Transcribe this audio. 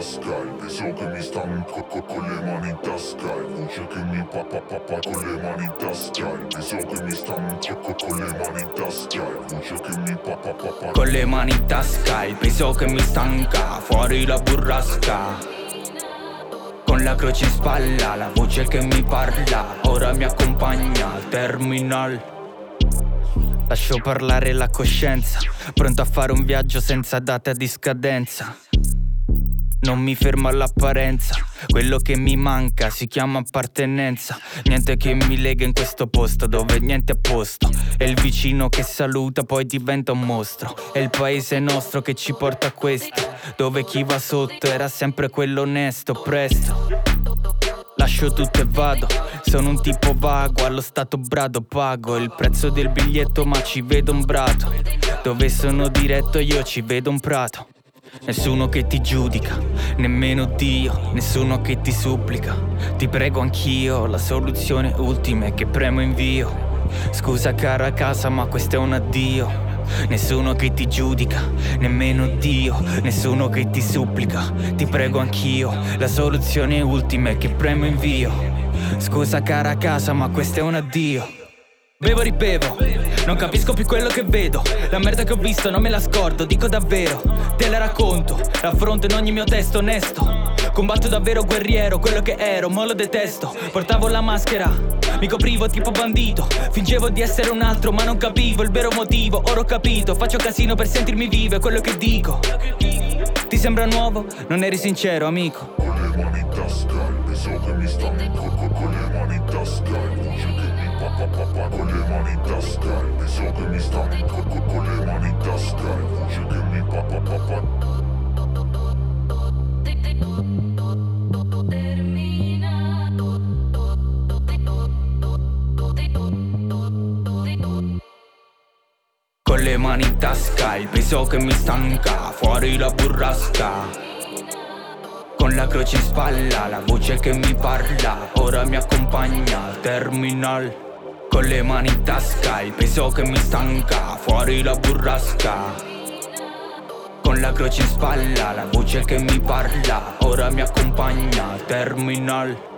tasca, il peso che mi stanca con le mani in tasca, il voce che mi papà con le mani in tasca, il peso che mi stanca con le mani in tasca, il voce che mi papà con le mani in tasca, il peso che mi stanca, fuori la burrasca. Con la croce in spalla, la voce che mi parla, ora mi accompagna al terminal. Lascio parlare la coscienza, pronto a fare un viaggio senza data di scadenza. Non mi fermo all'apparenza, quello che mi manca si chiama appartenenza. Niente che mi lega in questo posto dove niente è a posto. È il vicino che saluta poi diventa un mostro. È il paese nostro che ci porta a questo, dove chi va sotto era sempre quello onesto. Presto lascio tutto e vado, sono un tipo vago, allo stato brado pago il prezzo del biglietto ma ci vedo un prato. Dove sono diretto io ci vedo un prato. Nessuno che ti giudica, nemmeno Dio, nessuno che ti supplica. Ti prego anch'io, la soluzione ultima è che premo invio. Scusa cara casa ma questo è un addio. Nessuno che ti giudica, nemmeno Dio, nessuno che ti supplica. Ti prego anch'io, la soluzione ultima è che premo invio. Scusa cara casa ma questo è un addio. Bevo ribevo, non capisco più quello che vedo. La merda che ho visto non me la scordo, dico davvero. Te la racconto, l'affronto in ogni mio testo onesto. Combatto davvero guerriero, quello che ero, mo lo detesto. Portavo la maschera, mi coprivo tipo bandito. Fingevo di essere un altro ma non capivo il vero motivo. Ora ho capito, faccio casino per sentirmi vivo, è quello che dico. Ti sembra nuovo? Non eri sincero amico. con le mani in tasca, il peso che mi stanca con le mani in tasca, il voce che mi papà con le mani in tasca, il peso che mi stanca con le mani in tasca, il voce che mi papà. Con le mani in tasca, il peso che mi stanca, fuori la burrasca. Con la croce in spalla, la voce che mi parla, ora mi accompagna al terminal. Con le mani in tasca, il peso che mi stanca, fuori la burrasca. Con la croce in spalla, la voce che mi parla, ora mi accompagna al terminal.